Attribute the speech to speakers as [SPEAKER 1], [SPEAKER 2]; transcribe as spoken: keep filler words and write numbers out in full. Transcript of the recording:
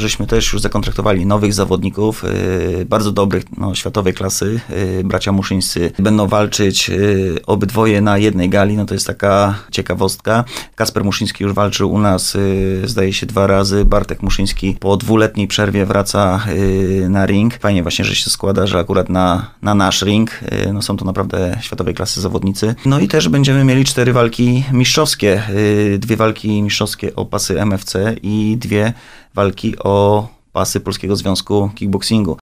[SPEAKER 1] żeśmy też już zakontraktowali nowych zawodników, yy, bardzo dobrych, no, światowej klasy. Yy, bracia Muszyńscy będą walczyć yy, obydwoje na jednej gali, no to jest taka ciekawostka. Kasper Muszyński już walczył u nas, yy, zdaje się, dwa razy. Bartek Muszyński po dwuletniej przerwie wraca yy, na ring. Fajnie właśnie, że się składa, że akurat na, na nasz ring, yy, no są to naprawdę światowej klasy zawodnicy. No i też będziemy mieli cztery walki mistrzowskie, yy, dwie walki mistrzowskie o pasy M F C i dwie walki o pasy Polskiego Związku Kickboxingu.